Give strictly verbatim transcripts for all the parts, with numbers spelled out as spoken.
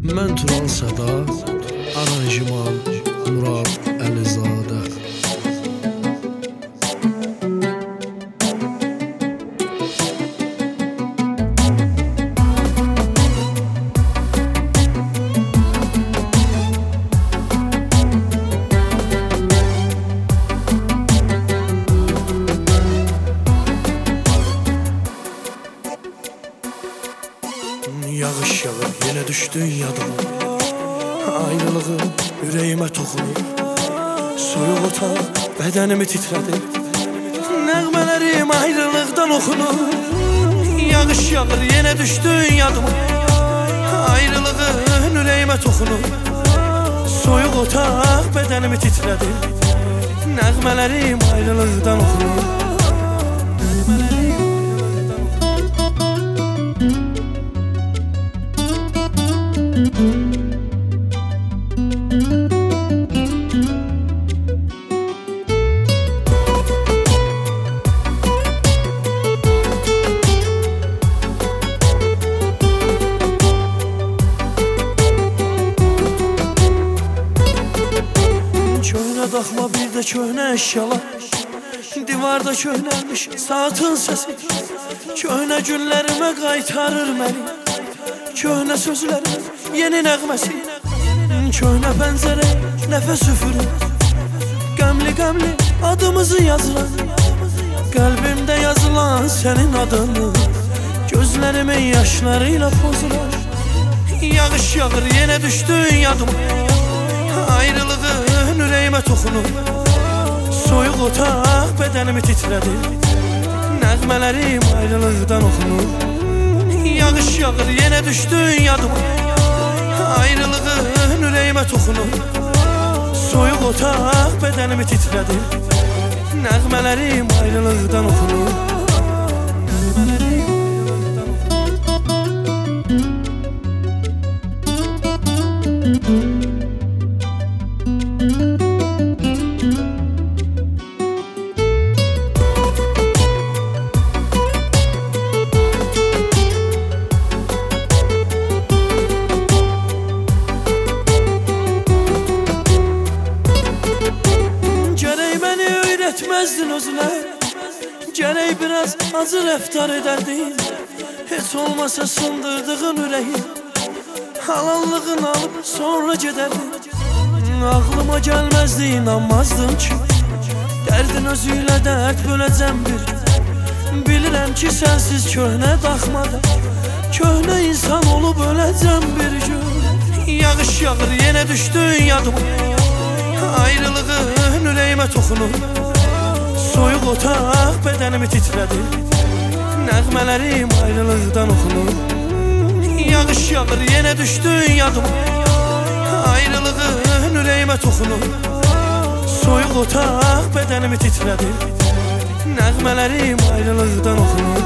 Mən Tural Səda, aranjiman Murad Əlizadə. Yağış yağır, yenə düşdün yadıma. Ayrılığı ürəyimə toxunur. Soyuq otaq bədənimi titrədir. Nəğmələrim ayrılıqdan oxunur. Yağış yağır, yenə düşdün yadıma. Ayrılığın ürəyimə toxunur. Soyuq otaq bədənimi titrədir. Nəğmələrim ayrılıqdan oxunur. Köhnə daxma, bir də köhnə əşyalar. Divarda köhnəlmiş saatın səsi. Köhnə günlərimə qaytarır məni. Köhnə sözlərim, yeni nəğməsi. Köhnə pəncərə, nəfəs üfürür. Qəmli-qəmli adımızı yazılan. Qəlbimdə yazılan sənin adını. Gözlərimin yaşlarıyla pozular. Yağış yağır, yenə düşdün yadıma. Ayrılığın ürəyimə toxunur. Soyuq otaq bədənimi titrədir. Nəğmələrim ayrılıqdan oxunur. Yağış yağır, yenə düşdün yadıma. Ayrılığın ürəyimə toxunur. Soyuq otaq bədənimi titrədir. Nəğmələrim ayrılıqdan oxunur. Etməzdin özünə, gərək biraz acı rəftar edərdin. Heç olmasa sındırdığın ürəyi, halallığını alıb sonra gedərdin. Ağlıma gəlməzdi, inanmazdım ki, dərdin özüylə dərd böləcəm bir gün. Bilirəm ki, sənsiz köhnə daxmada, köhnə insan olub öləcəm bir gün. Yağış yağır, yenə düşdün yadıma. Ayrılığın ürəyimə toxunur. Soyuq otaq bədənimi titrədir. Nəğmələrim ayrılıqdan oxunur. Yağış yağır, yenə düşdün yadıma. Ayrılığın ürəyimə toxunur. Soyuq otaq bədənimi titrədir. Nəğmələrim ayrılıqdan oxunur.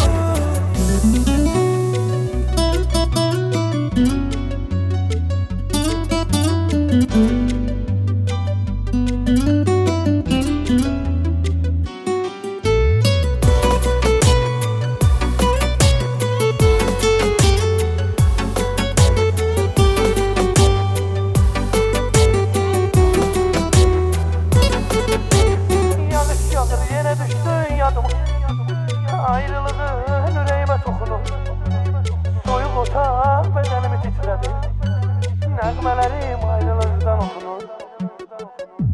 Ayrılığın ürəyimə toxunur. Soyuq otaq bədənimi titrədir. Nəğmələrim ayrılıqdan oxunur.